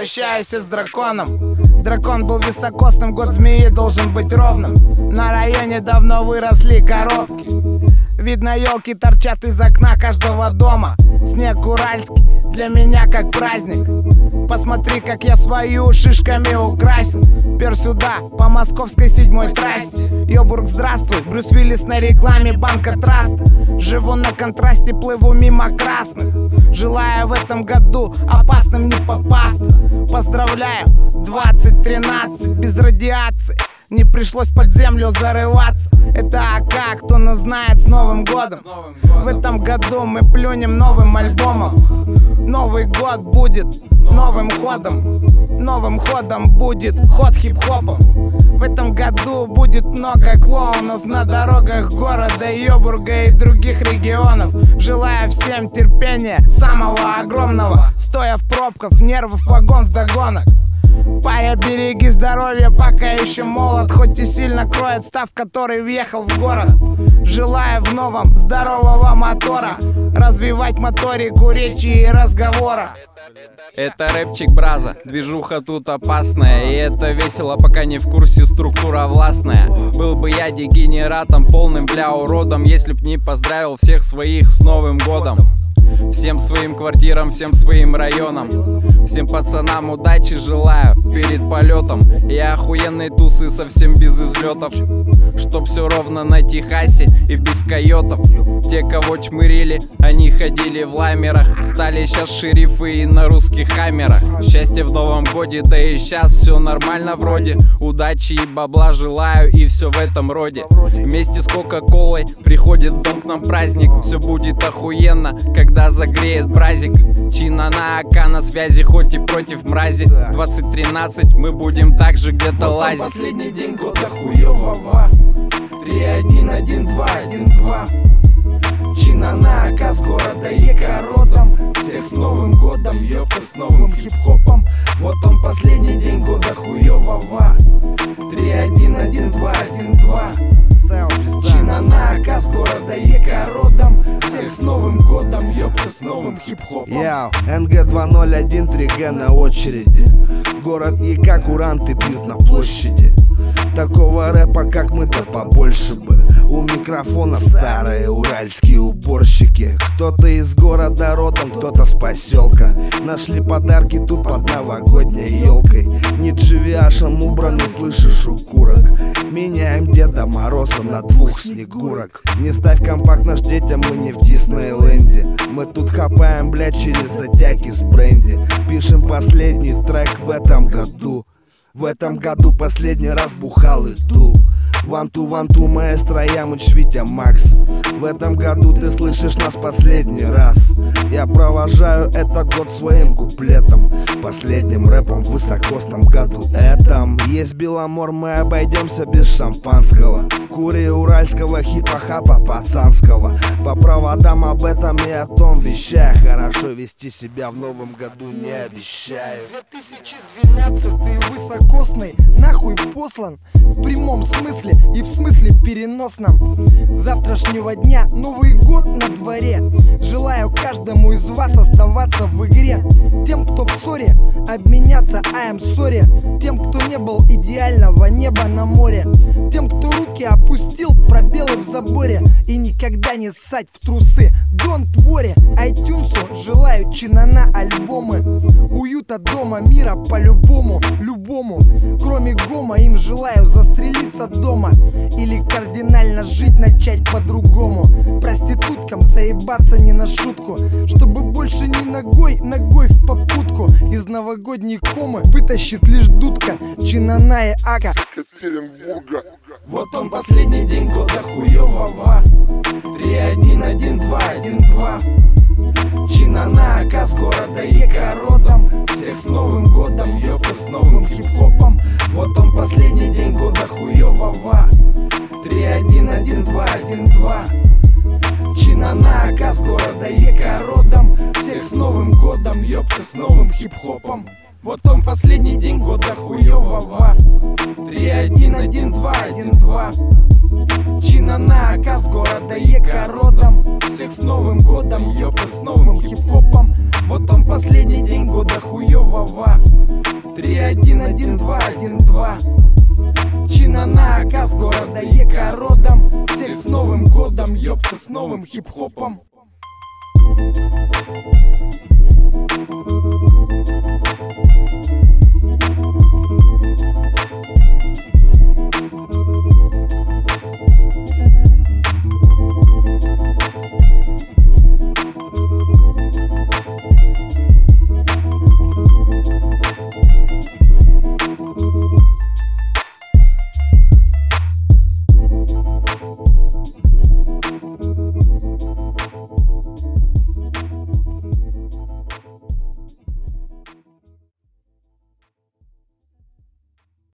прощаюсь с драконом. Дракон был високосным, год змеи должен быть ровным. На районе давно выросли коробки. Видно, елки торчат из окна каждого дома. Снег уральский для меня как праздник. Посмотри, как я свою шишками украсил. Пер сюда по московской 7-й трассе. Йобург, здравствуй, Брюс Уиллис на рекламе банка Траст. Живу на контрасте, плыву мимо красных. Желаю в этом году опасным не попасться. Поздравляю, 2013, без радиации. Не пришлось под землю зарываться. Это АК, кто нас знает, с Новым годом. В этом году мы плюнем новым альбомом. Новый год будет новым ходом. Новым ходом будет ход хип-хопом. В этом году будет много клоунов на дорогах города Йобурга и других регионов. Желаю всем терпения, самого огромного. Стоя в пробках, нервов вагон вдогонок. Паря, береги здоровье, пока еще молод. Хоть и сильно кроет став, который въехал в город. Желаю в новом здорового мотора, развивать моторику речи и разговора. Это рэпчик Браза, движуха тут опасная. И это весело, пока не в курсе структура властная. Был бы я дегенератом, полным бля уродом, если б не поздравил всех своих с Новым годом. Всем своим квартирам, всем своим районам, всем пацанам удачи желаю перед полетом. И охуенные тусы совсем без излетов, чтоб все ровно на Техасе и без койотов. Те, кого чмырили, они ходили в ламерах, стали сейчас шерифы и на русских хаммерах. Счастье в новом годе, да и сейчас все нормально вроде. Удачи и бабла желаю и все в этом роде. Вместе с Кока-Колой приходит в дом к нам праздник. Все будет охуенно, когда загреет бразик. Чина на АК на связи, хоть и против мрази. 2013 мы будем также где-то лазить. Последний день года хуёвого. 3-1-1-2-1-2. Чина на АК с города ЕКА родом. Всех с Новым годом, ёпта, с новым хип-хопом. Вот он последний день года хуёвого. 3-1-1-2-1-2. Чина на АК с города ЕКА родом. Всех с Новым годом, ёпта, с новым хип-хопом. Яу, НГ-201, 3Г на очереди. Город ЕКА, куранты бьют на площади. Такого рэпа, как мы, да побольше бы. У микрофона старые уральские уборщики. Кто-то из города родом, кто-то с поселка. Нашли подарки тут под новогодней елкой. Не дживиашем убраны, слышишь, укурок. Меняем Деда Мороза на 2 снегурок. Не ставь компакт наш детям, мы не в Диснейленде. Мы тут хапаем, блядь, через затяги с бренди. Пишем последний трек в этом году. В этом году последний раз бухал и дул. Ванту, маэстро, Ямыч, Витя, Макс. В этом году ты слышишь нас последний раз. Я провожаю этот год своим куплетом, последним рэпом в высокосном году этом. Есть Беломор, мы обойдемся без шампанского. В куре уральского хипа-хапа пацанского. По проводам об этом и о том вещаю. Хорошо вести себя в новом году не обещаю. 2012 высокосный, нахуй послан. В прямом смысле и в смысле переносном. Завтрашнего дня Новый год на дворе. Желаю каждому из вас оставаться в игре. Тем, кто в ссоре, обменяться I am sorry. Тем, кто не был идеального неба на море. Тем, кто руки опустил, пробелы в заборе. И никогда не ссать в трусы. Don't worry, iTunes'у желаю чина на альбомы. Уюта дома, мира по-любому, любому. Кроме гома им желаю застрелиться дома. Или кардинально жить начать по-другому. Проституткам заебаться не на шутку. Чтобы больше ни ногой в попутку. Из новогодней комы вытащит лишь дудка. Чина и Ака Екатеринбурга. Вот он последний день года хуёвого. 3-1-1-2-1-2. Чина на АК с города ЕКА родом. Всех с Новым годом, ёпта, с новым хип-хопом. Вот он последний день года хуёвого. 3-1-1-2-1-2. Чина на АК с города ЕКА родом. Всех с Новым годом, ёпта, с новым хип-хопом. Вот он последний день года хуёвого. 3-1-1-2-1-2. Чина на АК с города ЕК родом. Всех с Новым годом, ёпта, с новым хип-хопом. Вот он последний день года хуёвого. 3-1-1-2-1-2. Чина на АК с города ЕК родом. Всех с Новым годом, ёпта, с новым хип-хопом.